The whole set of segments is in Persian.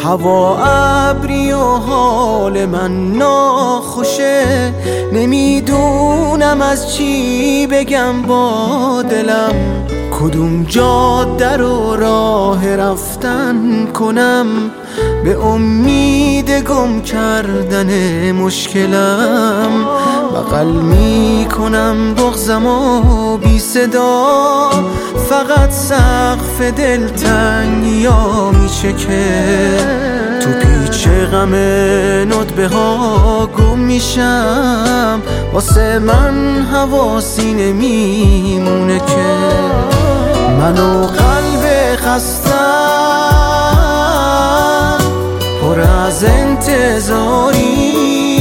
هوا ابری و حال من ناخوشه، نمیدونم از چی بگم با دلم، کدوم جاده رو راه رفتن کنم، به امید گم کردن مشکلم. بغل میکنم بغضمو بی صدا، فقط سقف دلتنگیا میچکه، تو پیچ غم ندبه ها گم میشم، واسه من حواسی نمیمونه که منو قلب خستم پر از انتظاری،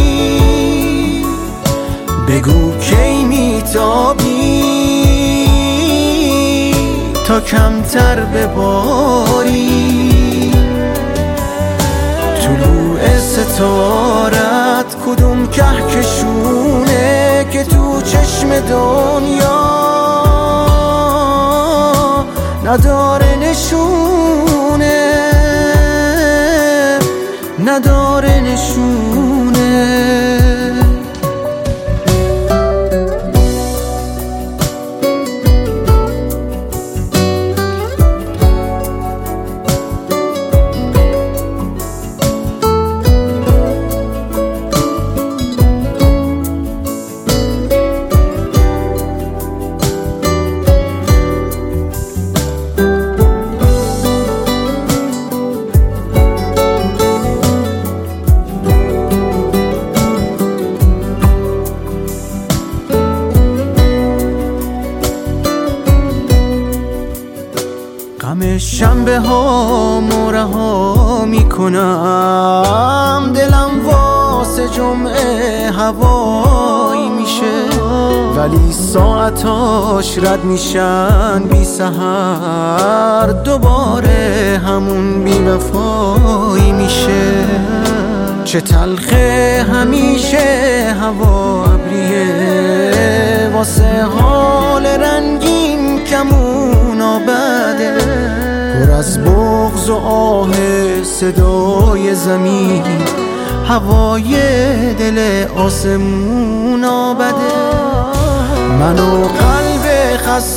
بگو کی میتابی تا کمتر بباری. طلوع ستارت کدوم کهکشونه که تو چشم دنیا نداره نشونه، نداره نشونه. غم شنبه ها مرها میکنم، دلم واسه جمعه هوایی میشه، ولی ساعتاش رد میشن بی سحر، دوباره همون بی وفایی میشه. چه تلخه همیشه هوا ابریه، واسه حال رنگین کمون آبده، پر از بغض و آه صدای زمین، هوای دل آسمون آبده. منو قلب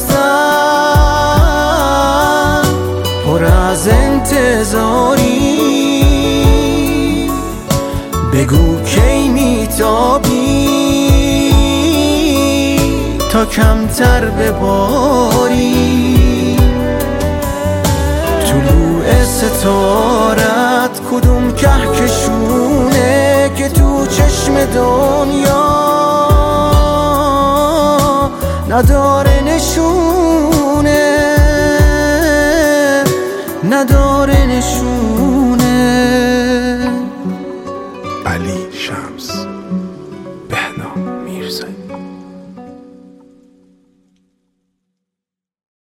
خستم پر از انتظاری، بگو کی میتابی تا کمتر بباری. طلوع ستارت کدوم کهکشونه که تو چشم دنیا نداره